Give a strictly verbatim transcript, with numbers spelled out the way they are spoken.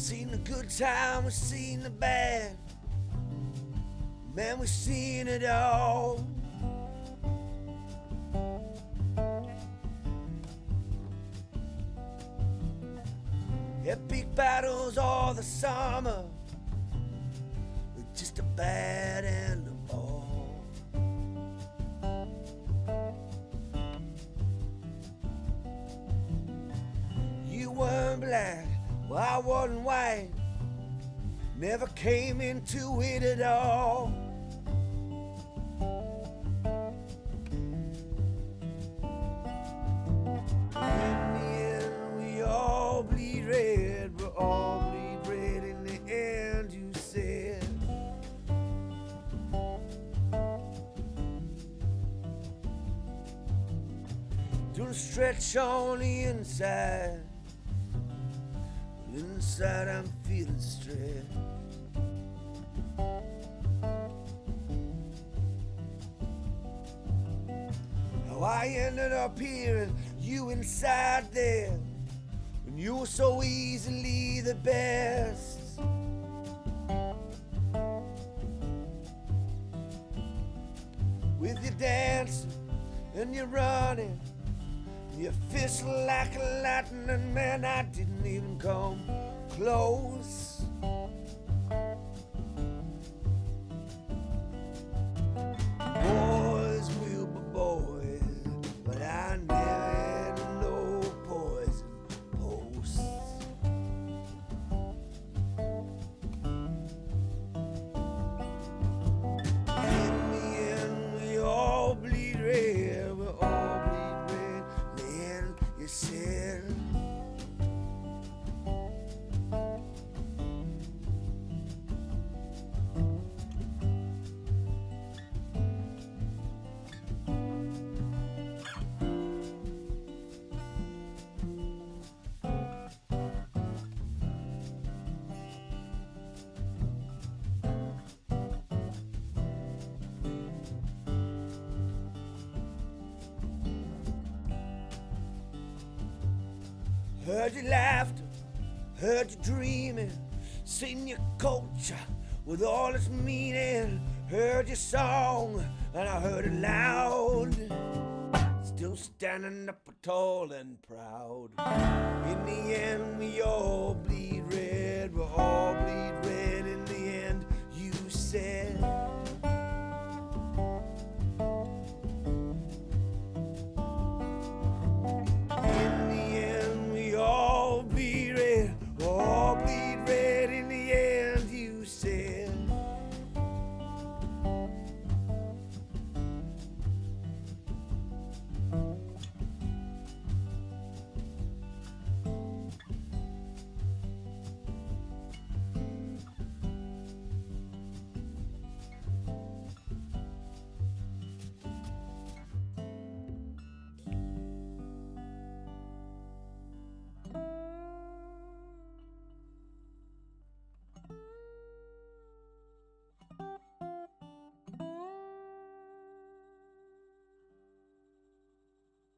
Seen the good time, we've seen the bad. Man, we've seen it all. Epic battles all the summer, with just a bad end of all. You weren't black, well I wasn't white. Never came into it at all. In the end, we all bleed red. We all bleed red in the end, you said. Don't stretch on the inside. Well, inside I'm feeling stretched. How I ended up here and you inside there, when you were so easily the best. With your dancing and your running, your fist like a lightning, man, I didn't even come close. Boys will be boys, but I never had no poison posts. In the end, we all bleed red, we all bleed red. Then you said, heard your laughter, heard you dreaming, seen your culture with all its meaning, heard your song and I heard it loud, still standing up tall and proud. In the